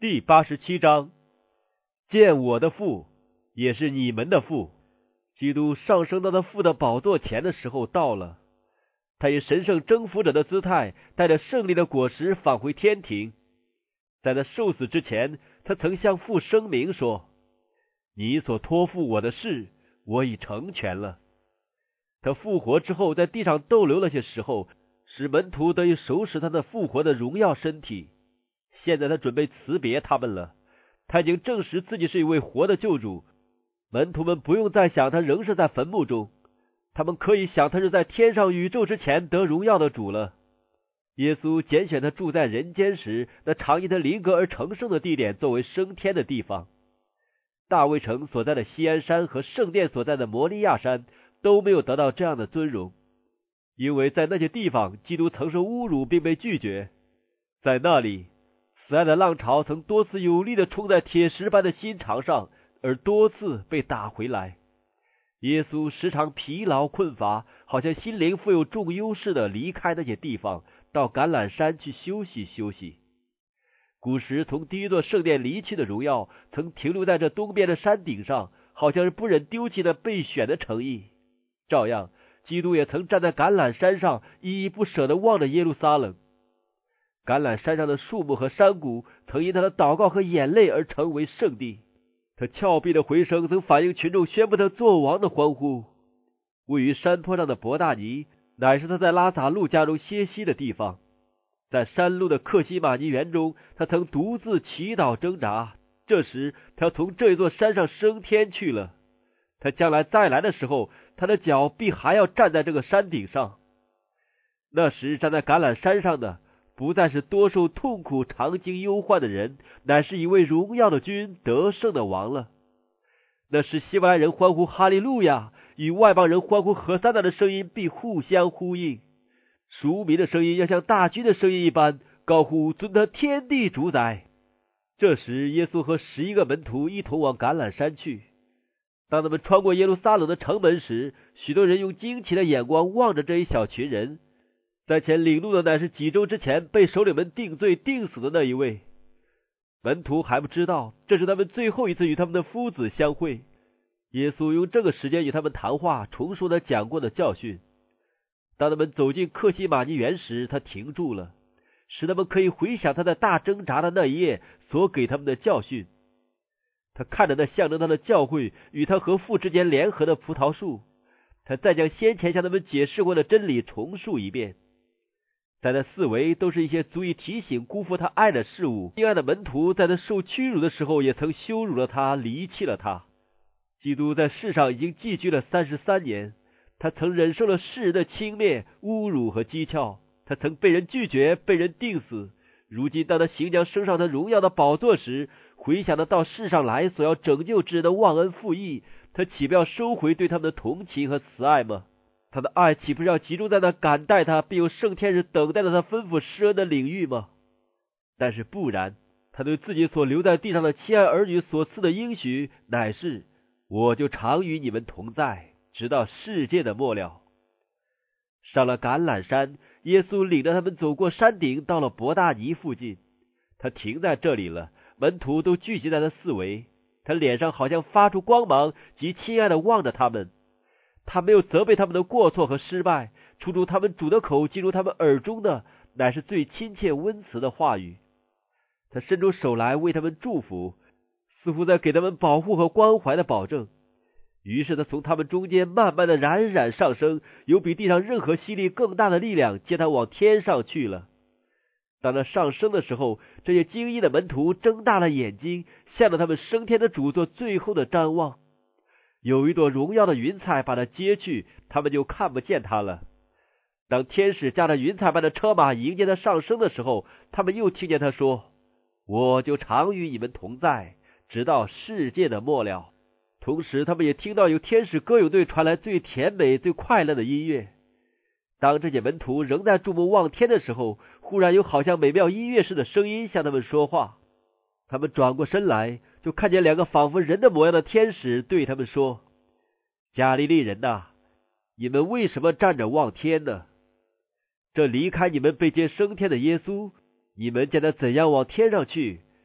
第87章，见我的父，也是你们的父。基督上升到他父的宝座前的时候到了，他以神圣征服者的姿态，带着胜利的果实返回天庭。在他受死之前，他曾向父声明说：你所托付我的事，我已成全了。他复活之后，在地上逗留了些时候，使门徒得以熟识他的复活的荣耀身体。现在他准备辞别他们了，他已经证实自己是一位活的救主。门徒们不用再想他仍是在坟墓中，他们可以想他是在天上宇宙之前得荣耀的主了。耶稣拣选他住在人间时，那常因他临格而成圣的地点作为升天的地方。大卫城所在的锡安山和圣殿所在的摩利亚山都没有得到这样的尊荣，因为在那些地方基督曾受侮辱并被拒绝。在那里，慈爱的浪潮曾多次有力地冲在铁石般的心肠上，而多次被打回来。耶稣时常疲劳困乏，好像心灵富有重忧似的离开那些地方，到橄榄山去休息休息。古时从第一座圣殿离去的荣耀曾停留在这东边的山顶上，好像是不忍丢弃那备选的诚意。照样，基督也曾站在橄榄山上，依依不舍地望着耶路撒冷。橄榄山上的树木和山谷曾因他的祷告和眼泪而成为圣地。他峭壁的回声曾反映群众宣布他作王的欢呼。位于山坡上的伯大尼乃是他在拉撒路家中歇息的地方。在山路的克西马尼园中，他曾独自祈祷挣扎。这时他要从这一座山上升天去了。他将来再来的时候，他的脚必还要站在这个山顶上。那时站在橄榄山上的不再是多受痛苦常经忧患的人，乃是一位荣耀的君，得胜的王了。那时希伯来人欢呼哈利路亚，与外邦人欢呼何塞纳的声音必互相呼应。赎民的声音要像大军的声音一般，高呼尊得天地主宰。这时耶稣和11个门徒一同往橄榄山去。当他们穿过耶路撒冷的城门时，许多人用惊奇的眼光望着这一小群人。在前领路的乃是几周之前被首领们定罪定死的那一位。门徒还不知道这是他们最后一次与他们的夫子相会。耶稣用这个时间与他们谈话，重述他讲过的教训。当他们走进克西马尼园时，他停住了，使他们可以回想他在大挣扎的那一夜所给他们的教训。他看着那象征他的教会与他和父之间联合的葡萄树，他再将先前向他们解释过的真理重述一遍。在那四围都是一些足以提醒辜负他爱的事物。亲爱的门徒在他受屈辱的时候也曾羞辱了他，离弃了他。基督在世上已经寄居了33年，他曾忍受了世人的轻蔑、侮辱和讥诮，他曾被人拒绝，被人钉死。如今当他行将升上他荣耀的宝座时，回想他到世上来所要拯救之人的忘恩负义，他岂不要收回对他们的同情和慈爱吗？他的爱岂不是要集中在那感戴他并有圣天使等待着他吩咐施恩的领域吗？但是不然，他对自己所留在地上的亲爱儿女所赐的应许乃是：我就常与你们同在，直到世界的末了。上了橄榄山，耶稣领着他们走过山顶，到了伯大尼附近。他停在这里了，门徒都聚集在他四围。他脸上好像发出光芒，极亲爱的望着他们。他没有责备他们的过错和失败，出他们主的口进入他们耳中的乃是最亲切温慈的话语。他伸出手来为他们祝福，似乎在给他们保护和关怀的保证。于是他从他们中间慢慢的冉冉上升，有比地上任何吸力更大的力量接他往天上去了。当他上升的时候，这些惊异的门徒睁大了眼睛，向着他们升天的主做最后的瞻望。有一朵荣耀的云彩把他接去，他们就看不见他了。当天使驾着云彩般的车马迎接他上升的时候，他们又听见他说：我就常与你们同在，直到世界的末了。同时他们也听到有天使歌咏队传来最甜美最快乐的音乐。当这些门徒仍在注目望天的时候，忽然有好像美妙音乐似的声音向他们说话。他们转过身来，就看见2个仿佛人的模样的天使对他们说：加利利人哪，你们为什么站着望天呢？这离开你们被接升天的耶稣，你们见他怎样往天上去，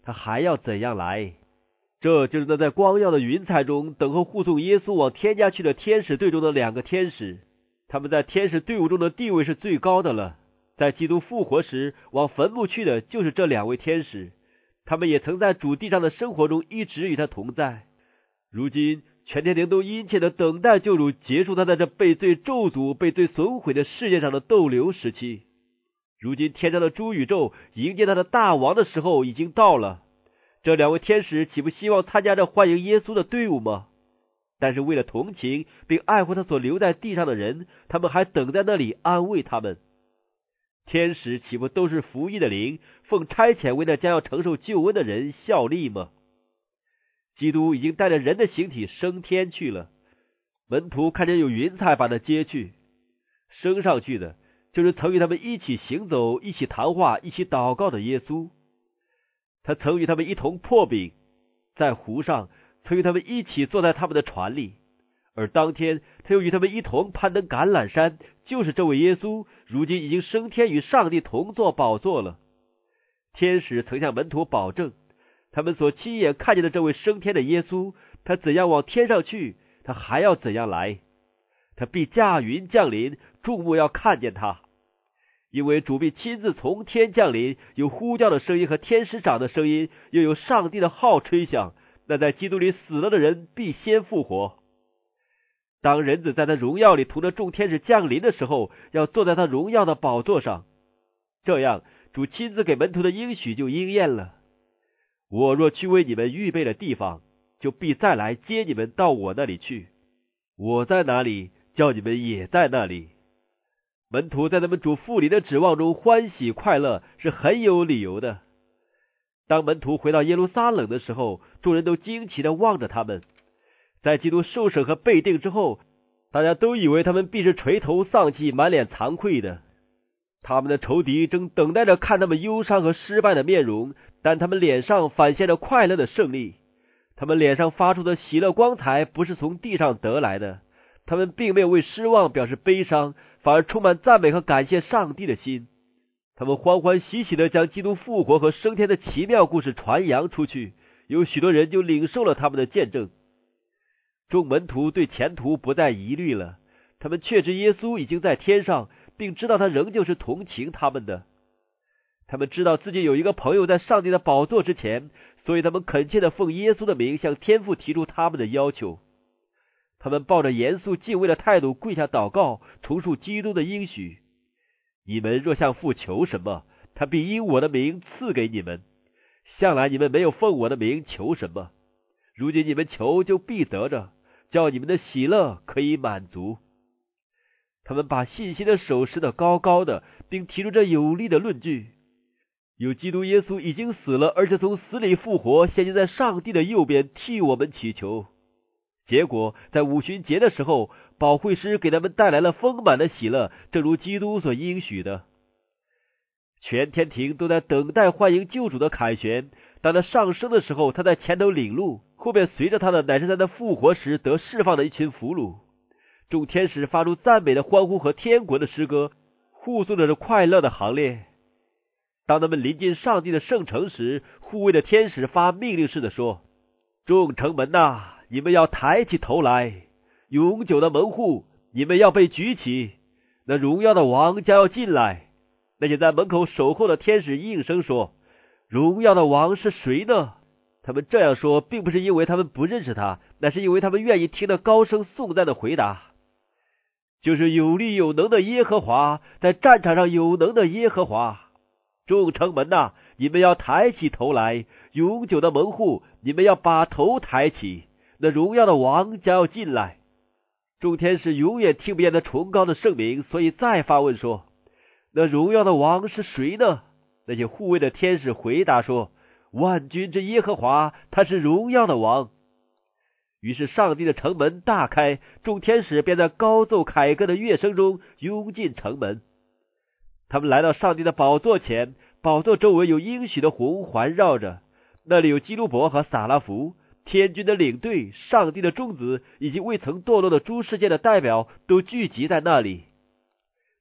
他还要怎样来？这就是那在光耀的云彩中等候护送耶稣往天家去的天使队中的2个天使。他们在天使队伍中的地位是最高的了。在基督复活时往坟墓去的就是这2位天使，他们也曾在主地上的生活中一直与他同在。如今全天庭都殷切地等待救主结束他在这被罪咒诅、被罪损毁的世界上的逗留时期。如今天上的诸宇宙迎接他的大王的时候已经到了。这2位天使岂不希望参加这欢迎耶稣的队伍吗？但是为了同情并爱护他所留在地上的人，他们还等在那里安慰他们。天使岂不都是服役的灵，奉差遣为那将要承受救恩的人效力吗？基督已经带着人的形体升天去了，门徒看见有云彩把他接去。升上去的就是曾与他们一起行走、一起谈话、一起祷告的耶稣。他曾与他们一同破饼，在湖上曾与他们一起坐在他们的船里，而当天他又与他们一同攀登橄榄山，就是这位耶稣如今已经升天与上帝同坐宝座了。天使曾向门徒保证，他们所亲眼看见的这位升天的耶稣，他怎样往天上去，他还要怎样来。他必驾云降临，众目要看见他。因为主必亲自从天降临，有呼叫的声音和天使长的声音，又有上帝的号吹响，那在基督里死了的人必先复活。当人子在他荣耀里同着众天使降临的时候，要坐在他荣耀的宝座上。这样主亲自给门徒的应许就应验了。我若去为你们预备了地方，就必再来接你们到我那里去。我在哪里，叫你们也在那里。门徒在他们主复临的指望中欢喜快乐，是很有理由的。当门徒回到耶路撒冷的时候，众人都惊奇地望着他们。在基督受审和被定之后，大家都以为他们必是垂头丧气、满脸惭愧的。他们的仇敌正等待着看他们忧伤和失败的面容，但他们脸上反现着快乐的胜利。他们脸上发出的喜乐光彩不是从地上得来的，他们并没有为失望表示悲伤，反而充满赞美和感谢上帝的心。他们欢欢喜喜地将基督复活和升天的奇妙故事传扬出去，有许多人就领受了他们的见证。众门徒对前途不再疑虑了，他们确知耶稣已经在天上，并知道他仍旧是同情他们的。他们知道自己有一个朋友在上帝的宝座之前，所以他们恳切地奉耶稣的名向天父提出他们的要求。他们抱着严肃敬畏的态度跪下祷告，重述基督的应许：你们若向父求什么，他必因我的名赐给你们。向来你们没有奉我的名求什么，如今你们求就必得着，叫你们的喜乐可以满足。他们把信心的手持得高高的，并提出这有力的论据：有基督耶稣已经死了，而且从死里复活，现今在上帝的右边替我们祈求。结果在五旬节的时候，保惠师给他们带来了丰满的喜乐，正如基督所应许的。全天庭都在等待欢迎救主的凯旋。当他上升的时候，他在前头领路，后面随着他的乃是在他复活时得释放的一群俘虏。众天使发出赞美的欢呼和天国的诗歌，护送着这快乐的行列。当他们临近上帝的圣城时，护卫的天使发命令似的说：众城门呐，你们要抬起头来，永久的门户，你们要被举起，那荣耀的王将要进来。那些在门口守候的天使应声说：荣耀的王是谁呢？他们这样说并不是因为他们不认识他，乃是因为他们愿意听那高声颂赞的回答：就是有力有能的耶和华，在战场上有能的耶和华。众城门呐，你们要抬起头来，永久的门户，你们要把头抬起，那荣耀的王将要进来。众天使永远听不见那崇高的圣名，所以再发问说：那荣耀的王是谁呢？那些护卫的天使回答说：万军之耶和华，他是荣耀的王。于是上帝的城门大开，众天使便在高奏凯歌的乐声中拥进城门。他们来到上帝的宝座前，宝座周围有应许的虹环绕着，那里有基路伯和撒拉弗，天军的领队、上帝的众子以及未曾堕落的诸世界的代表都聚集在那里。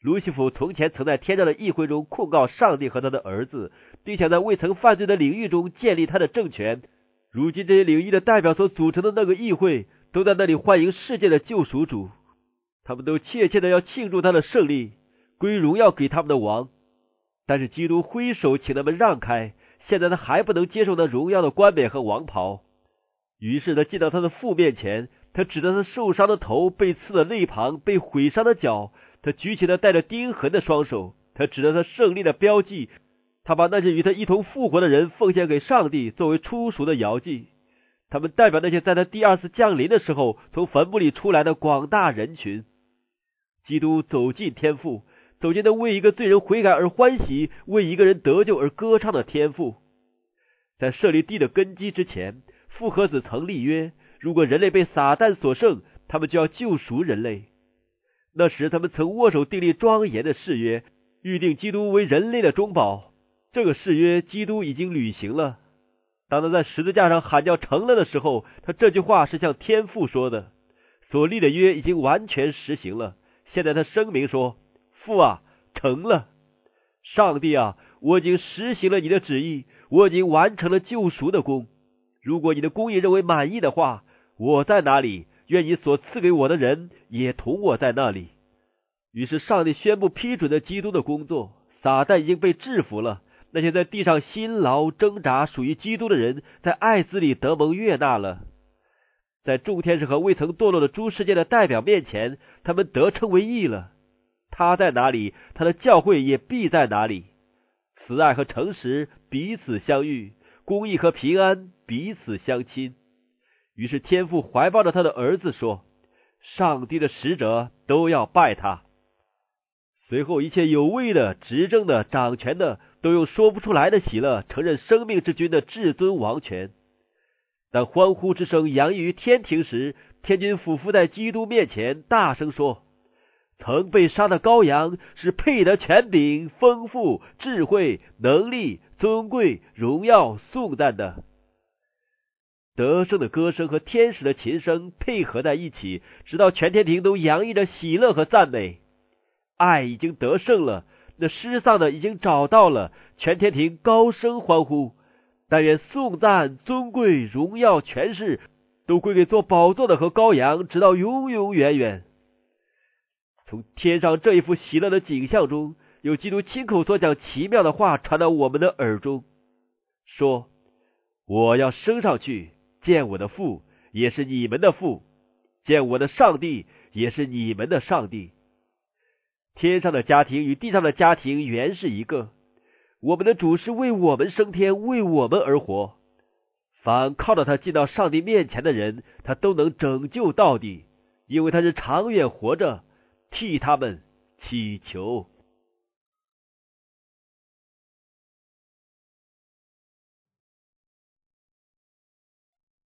路西弗从前曾在天上的议会中控告上帝和他的儿子，并想在未曾犯罪的领域中建立他的政权。如今这些领域的代表所组成的那个议会，都在那里欢迎世界的救赎主，他们都切切的要庆祝他的胜利，归荣耀给他们的王。但是基督挥手请他们让开，现在他还不能接受那荣耀的冠冕和王袍。于是他进到他的父面前，他指着他受伤的头、被刺的肋旁、被毁伤的脚，他举起了带着钉痕的双手，他指着他胜利的标记，他把那些与他一同复活的人奉献给上帝，作为初熟的摇祭。他们代表那些在他第二次降临的时候从坟墓里出来的广大人群。基督走进天父，走进那为一个罪人悔改而欢喜、为一个人得救而歌唱的天父。在设立地的根基之前，父和子曾立约，如果人类被撒旦所胜，他们就要救赎人类。那时他们曾握手订立庄严的誓约，预定基督为人类的中保。这个誓约基督已经履行了。当他在十字架上喊叫成了的时候，他这句话是向天父说的。所立的约已经完全实行了。现在他声明说，父啊，成了。上帝啊，我已经实行了你的旨意，我已经完成了救赎的功。如果你的公义认为满意的话，我在哪里，愿你所赐给我的人也同我在那里。于是上帝宣布批准了基督的工作，撒旦已经被制服了。那些在地上辛劳挣扎属于基督的人，在爱子里得蒙悦纳了。在众天使和未曾堕落的诸世界的代表面前，他们得称为义了。他在哪里，他的教会也必在哪里。慈爱和诚实彼此相遇，公义和平安彼此相亲。于是天父怀抱着他的儿子说，上帝的使者都要拜他。随后一切有位的、执政的、掌权的，都用说不出来的喜乐承认生命之君的至尊王权。当欢呼之声洋溢于天庭时，天君俯伏在基督面前大声说，曾被杀的羔羊是配得权柄、丰富、智慧、能力、尊贵、荣耀、颂赞的。得胜的歌声和天使的琴声配合在一起，直到全天庭都洋溢着喜乐和赞美。爱已经得胜了，那失丧的已经找到了，全天庭高声欢呼。但愿颂赞、尊贵、荣耀、权势都归给做宝座的和羔羊，直到永永远远。从天上这一幅喜乐的景象中，有基督亲口所讲奇妙的话传到我们的耳中，说，我要升上去见我的父，也是你们的父，见我的上帝，也是你们的上帝。天上的家庭与地上的家庭原是一个，我们的主是为我们升天，为我们而活。凡靠着他进到上帝面前的人，他都能拯救到底，因为他是长远活着，替他们祈求。